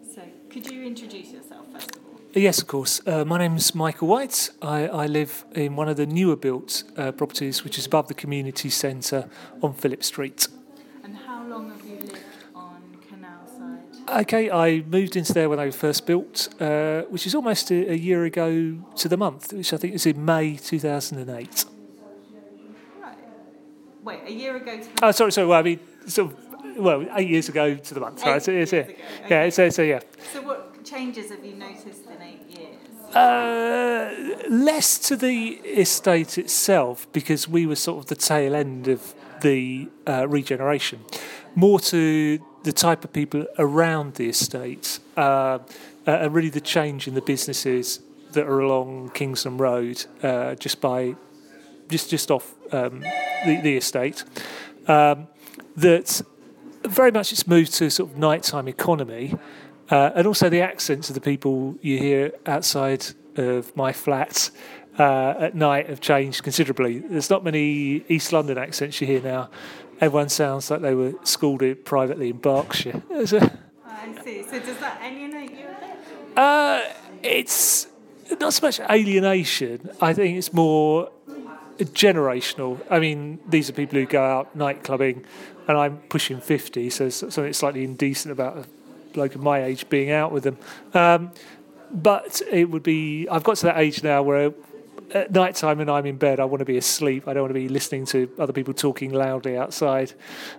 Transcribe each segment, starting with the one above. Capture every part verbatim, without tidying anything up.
So, could you introduce yourself first of all? Yes, of course. Uh, my name's Michael White. I, I live in one of the newer built uh, properties, which is above the community centre on Phillip Street. And how long have you lived on Canal Side? Okay, I moved into there when they were first built, uh, which is almost a, a year ago to the month, which I think is in May two thousand eight. Right. Wait, a year ago to the Oh, sorry, sorry. Well, I mean, sort of, well, eight years ago to the month. Sorry, Eight so, years yeah, ago. yeah, Okay. so, so yeah. So what changes have you noticed in eight years? Uh, less to the estate itself, because we were sort of the tail end of the uh, regeneration. More to the type of people around the estate, uh, uh, and really the change in the businesses that are along Kingsland Road, uh, just by just just off um, the, the estate. Um, that very much it's moved to sort of nighttime economy. Uh, and also the accents of the people you hear outside of my flat uh, at night have changed considerably. There's not many East London accents you hear now. Everyone sounds like they were schooled in privately in Berkshire. There's a- I see. So does that alienate you a bit? uh, it's not so much alienation. I think it's more generational. I mean, these are people who go out night clubbing, and I'm pushing fifty, so there's something slightly indecent about a bloke of my age being out with them. Um, but it would be, I've got to that age now where at night time and I'm in bed, I want to be asleep. I don't want to be listening to other people talking loudly outside.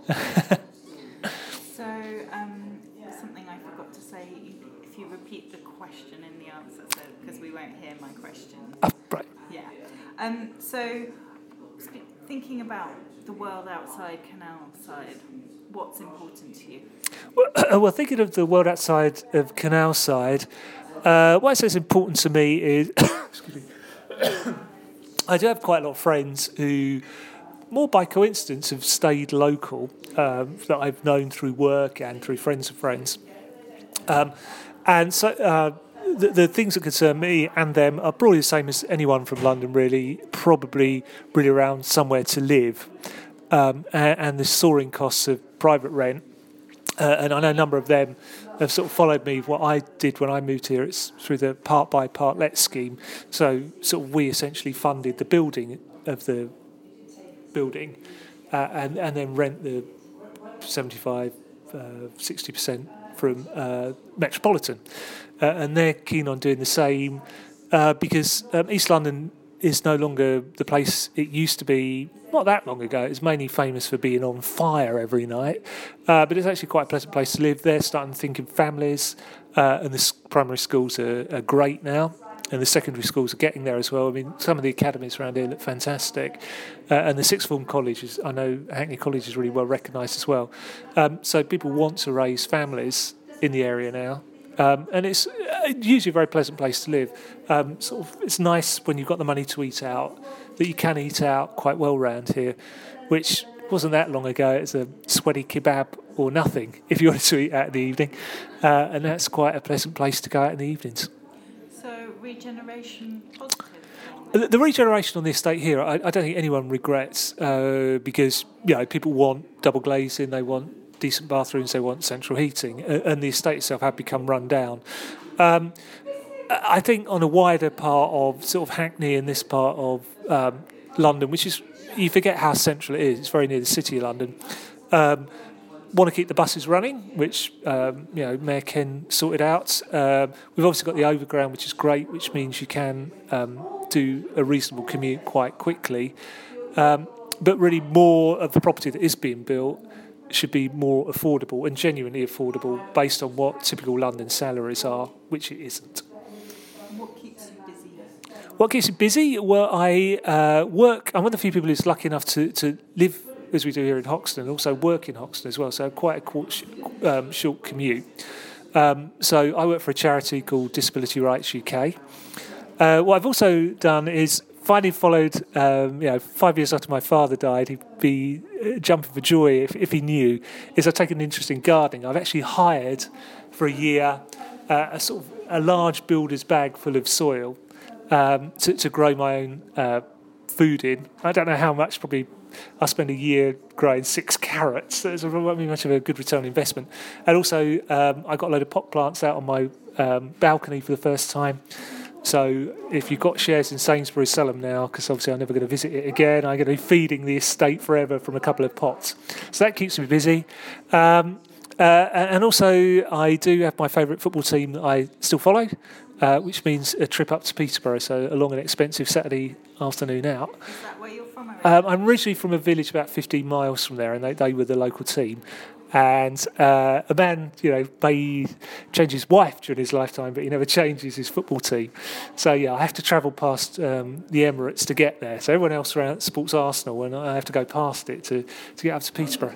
So, um, something I forgot to say, if you repeat the question in the answer, so because we won't hear my question. Oh, right. Yeah. Um, so, sp- thinking about the world outside Canal Side, what's important to you? Well, well, thinking of the world outside of Canal Side, uh, what I say is important to me is, excuse me, I do have quite a lot of friends who, more by coincidence, have stayed local, um, that I've known through work and through friends of friends. Um, and so uh, the, the things that concern me and them are probably the same as anyone from London, really, probably really around somewhere to live, um, and, and the soaring costs of private rent. Uh, and I know a number of them have sort of followed me. What I did when I moved here, it's through the part by part let scheme. So sort of we essentially funded the building of the building, uh, and and then rent the seventy-five, sixty percent from uh, Metropolitan, uh, and they're keen on doing the same uh, because um, East London is no longer the place it used to be. Not that long ago, it was mainly famous for being on fire every night, uh, but it's actually quite a pleasant place to live. They're starting to think of families, uh, and the s- primary schools are, are great now, and the secondary schools are getting there as well. I mean, some of the academies around here look fantastic, uh, and the sixth form colleges, I know Hackney College is really well recognised as well. Um, so people want to raise families in the area now. Um, and it's uh, usually a very pleasant place to live. Um, sort of, it's nice when you've got the money to eat out, that you can eat out quite well round here, which wasn't that long ago. It's a sweaty kebab or nothing if you wanted to eat out in the evening, uh, and that's quite a pleasant place to go out in the evenings. So, regeneration positive? The, the regeneration on the estate here, I, I don't think anyone regrets, uh, because you know people want double glazing, they want decent bathrooms, they want central heating, and the estate itself had become run down. Um, I think on a wider part of sort of Hackney and this part of um, London, which is, you forget how central it is, it's very near the city of London, um, want to keep the buses running, which um, you know Mayor Ken sorted out. Um, we've obviously got the overground, which is great, which means you can um, do a reasonable commute quite quickly. Um, but really more of the property that is being built should be more affordable and genuinely affordable based on what typical London salaries are, which it isn't. What keeps you busy? What keeps you busy? Well, I uh, work. I'm one of the few people who's lucky enough to, to live as we do here in Hoxton, and also work in Hoxton as well, so quite a quite, um, short commute. Um, so I work for a charity called Disability Rights U K. Uh, what I've also done is finally followed, um, you know, five years after my father died, he'd be uh, jumping for joy if, if he knew, is I've taken an interest in gardening. I've actually hired for a year uh, a sort of a large builder's bag full of soil um, to, to grow my own uh, food in. I don't know how much, probably I spend a year growing six carrots. So it's not be much of a good return on investment. And also, um, I got a load of pot plants out on my um, balcony for the first time. So if you've got shares in Sainsbury's, sell them now, because obviously I'm never going to visit it again. I'm going to be feeding the estate forever from a couple of pots. So that keeps me busy. Um, uh, and also, I do have my favourite football team that I still follow, uh, which means a trip up to Peterborough, so a long and expensive Saturday afternoon out. Is that where you're from? Um, I'm originally from a village about fifteen miles from there, and they, they were the local team. And uh, a man, you know, may change his wife during his lifetime, but he never changes his football team. So, yeah, I have to travel past um, the Emirates to get there. So everyone else around supports Arsenal, and I have to go past it to, to get up to Peterborough.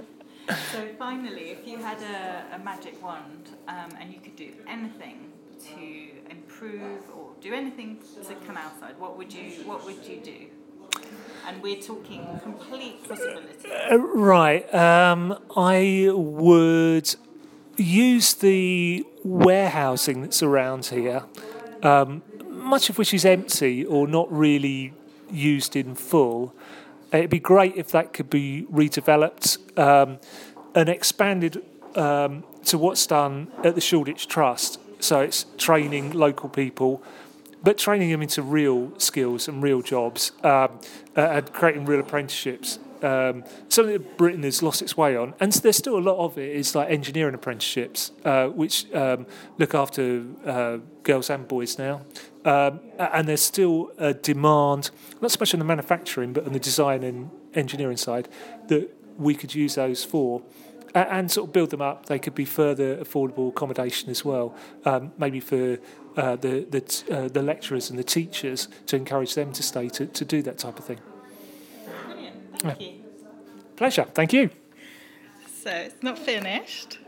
So, finally, if you had a, a magic wand um, and you could do anything to improve or do anything to Canal Side, what would you what would you do? And we're talking complete possibility. Uh, right. Um, I would use the warehousing that's around here, um, much of which is empty or not really used in full. It'd be great if that could be redeveloped um, and expanded um, to what's done at the Shoreditch Trust. So it's training local people, but training them into real skills and real jobs, um, uh, and creating real apprenticeships. Um, something that Britain has lost its way on, and there's still a lot of it, is like engineering apprenticeships, uh, which um, look after uh, girls and boys now. Um, and there's still a demand, not so much on the manufacturing, but on the design and engineering side, that we could use those for. And sort of build them up. They could be further affordable accommodation as well, um, maybe for uh, the the, t- uh, the lecturers and the teachers, to encourage them to stay to, to do that type of thing. Brilliant, thank Yeah. you. Pleasure, thank you. So it's not finished.